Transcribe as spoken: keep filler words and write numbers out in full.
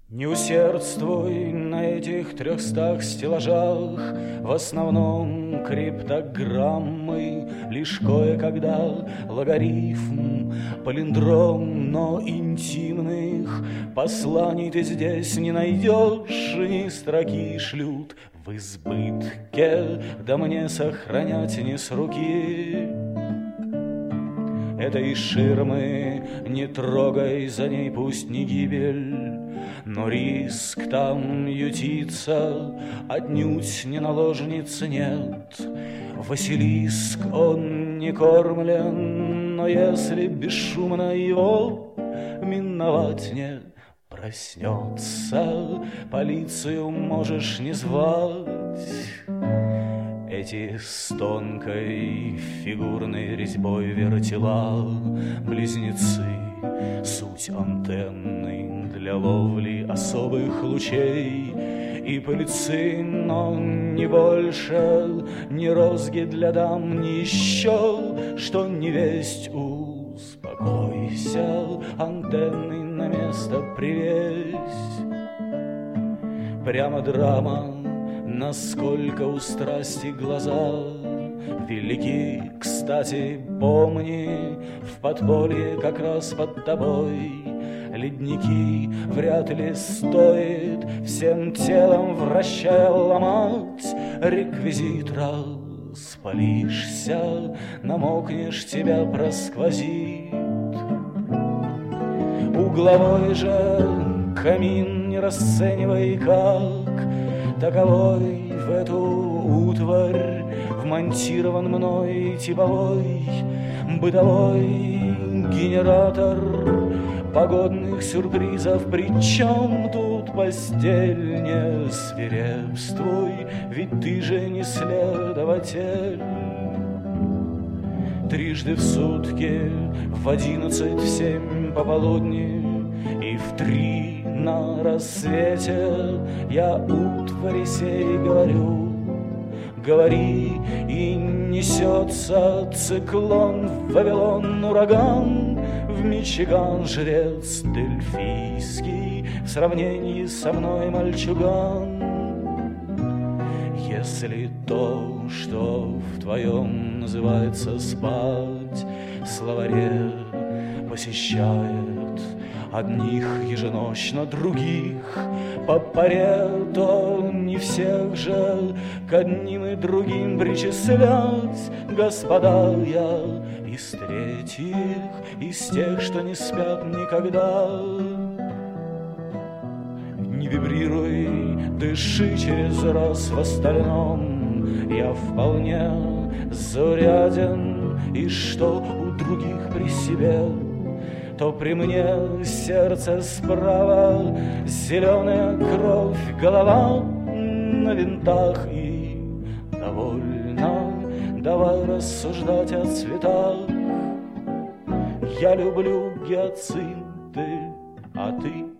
Не усердствуй на этих трехстах стеллажах, в основном криптограммы, лишь кое-когда логарифм, палиндром, но интимных посланий ты здесь не найдешь, ни строки шлют в избытке, да мне сохранять не с руки. Этой ширмы не трогай, за ней пусть не гибель, но риск там ютится, отнюдь не наложниц нет. Василиск он не кормлен, но если бесшумно его миновать не проснется, полицию можешь не звать. Эти с тонкой фигурной резьбой вертела близнецы, суть антенны для ловли особых лучей и пыльцы, но не больше, ни розги для дам, ни еще, что не весть. Успокойся, антенны на место привесь. Прямо драма, насколько у страсти глаза велики. Кстати, помни, в подполье как раз под тобой ледники вряд ли стоит всем телом вращая ломать реквизит. Распалишься, намокнешь, тебя просквозит. Угловой же камин не расценивай как таковой, в эту утварь вмонтирован мной типовой бытовой генератор погодных сюрпризов. Причем тут постель? Не свирепствуй, ведь ты же не следователь. Трижды в сутки, в одиннадцать, в семь пополудни и в три на рассвете я утвари сей говорю. Говори, и несется циклон в Вавилон, ураган в Мичиган, жрец дельфийский в сравнении со мной мальчуган. Если то, что в твоем называется спать, в словаре посещает одних еженочно, других по паре, то не всех же к одним и другим причислять. Господа, я из третьих, из тех, что не спят никогда. Не вибрируй, дыши через раз, в остальном я вполне зауряден, и что у других при себе, то при мне сердце справа, зеленая кровь, голова на винтах. И довольно, давай рассуждать о цветах. Я люблю гиацинты, а ты?